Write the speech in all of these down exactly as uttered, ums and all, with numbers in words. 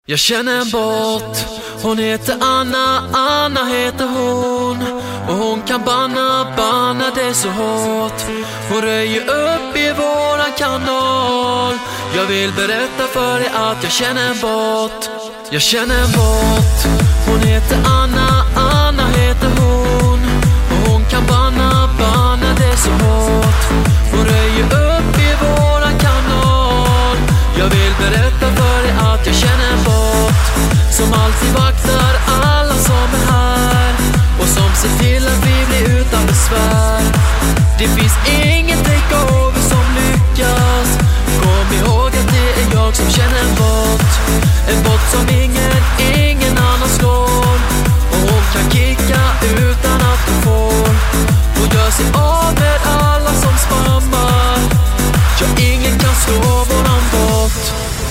Jag känner en bot, hon heter Anna, Anna heter hon. Och hon kan banna, banna det så hårt. Hon röjer upp i våran kanal. Jag vill berätta för dig att jag känner en bot. Jag känner en bot, hon heter Anna, Anna heter hon. Och hon kan banna, banna det så hårt. Hon röjer upp i våran kanal. Jag vill berätta för dig att jag känner en bot som alltid vaktar alla som är här och som ser till att vi blir utan besvär. Det finns ingen takeover som lyckas. Kom ihåg att det är jag som känner en bot. En bot som ingen, ingen annan slår. Och hon kan kicka utan att hon får. Hon gör sig av med alla som spammar. Ja, ingen kan slå våran bot.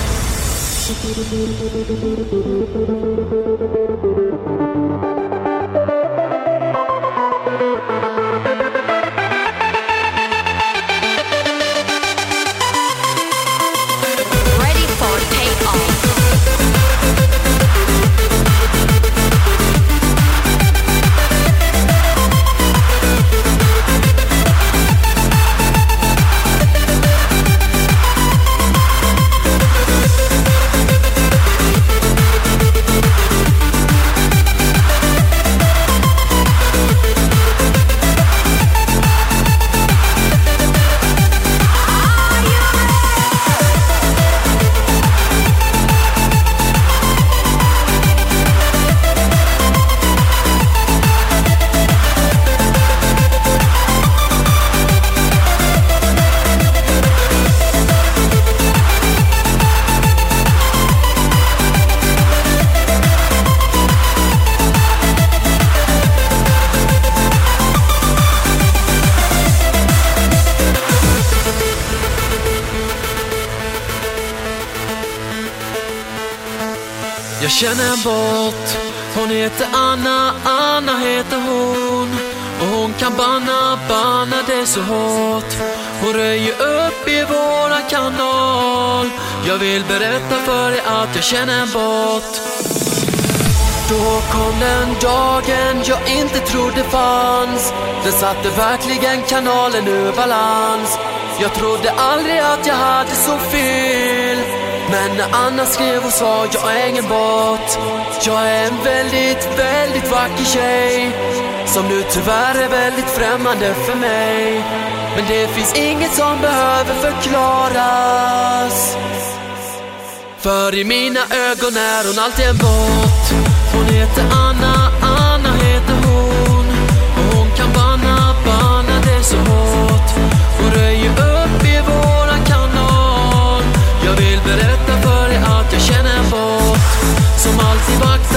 Ready for takeoff. Jag känner en bot, hon heter Anna, Anna heter hon. Och hon kan banna, banna det så hårt. Hon röjer upp i våran kanal. Jag vill berätta för dig att jag känner en bot. Då kom den dagen jag inte trodde fanns. Den satte verkligen kanalen ur balans. Jag trodde aldrig att jag hade så fel. Men när Anna skrev och sa jag är ingen bot. Jag är en väldigt, väldigt vacker tjej som nu tyvärr är väldigt främmande för mig. Men det finns inget som behöver förklaras. För i mina ögon är hon alltid en bot. Hon heter Anna, Anna heter hon. Och hon kan banna, banna det så hårt. Hon röjer upp i våran kanal. Jag vill berätta för dig att jag känner en bot som alltid vaktar